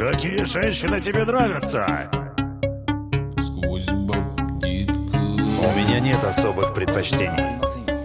Какие женщины тебе нравятся? Сквозь бабдитку. У меня нет особых предпочтений.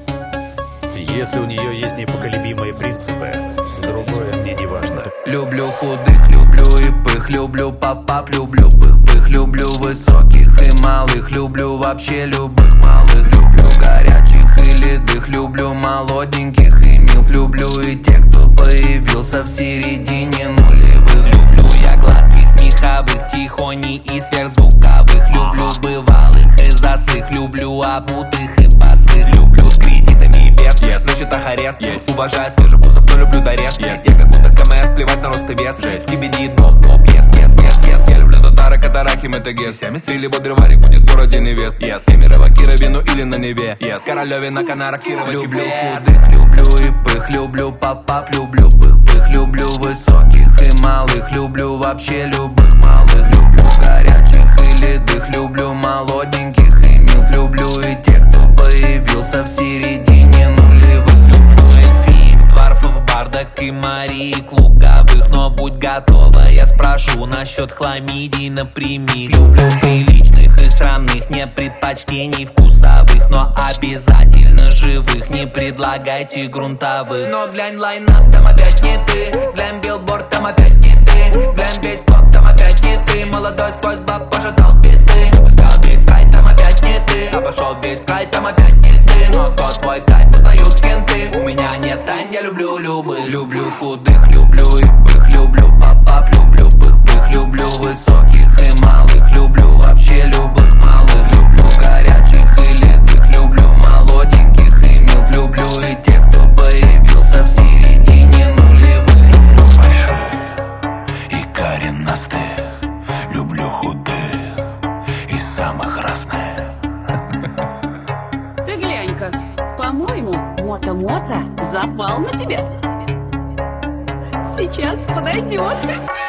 Если у нее есть непоколебимые принципы, другое мне не важно. Люблю худых, люблю и пых, люблю папап, люблю пых-пых, люблю высоких и малых, люблю вообще любых малых, люблю горячих и ледых, люблю молоденьких и милф, люблю и тех, кто появился в середине нулевых. Люблю я гладких, меховых, тихоней и сверхзвуковых, люблю бывалых и засых, люблю обутых и босых, люблю с кредитами без, значит арест, уважаю свежих вкусов, но люблю дорез, я как будто КМС, плевать на рост и вес, скибиди, доп, yes, я люблю татары, катарахи, метагес, или бодреварик будет в городе невест, Семерово, Кировину или на Неве, Королеве на Канарах, Кирово, люблю худых, люблю и пых, люблю папап, люблю пых-пых, люблю высоких и малых, люблю вообще любых малых, люблю горячих и ледых, люблю молоденьких и милф, люблю и тех, кто появился в середине нулевых. Люблю эльфиек, дварфов, бардак и Марик луговых, но будь готова, я спрошу насчет хламидий напрямик. Люблю приличных и срамных, не предпочтений вкусовых, но обязательно живых, не предлагайте грунтовых. Но глянь лайнап, там опять не ты, глянь билборд, там опять не ты, глянь весь топ, там опять не ты, молодой сквозь баб пожадал биты, искал весь сайт, там опять не ты, обошел весь край, там опять не ты, но кто твой кайф, подают кенты, у меня нет тайн, я люблю любых. Люблю худых, люблю и пых, люблю папап, люблю пых-пых, люблю высоких и малых, люблю вообще любых малых, люблю горячих и ледых, люблю молоденьких и милф, люблю и тех, кто появился в середине нулевых. Люблю больших и коренастых, люблю худых и самых разных. Ты глянь-ка, по-моему, Мото-Мото запал на тебя. Сейчас подойдет.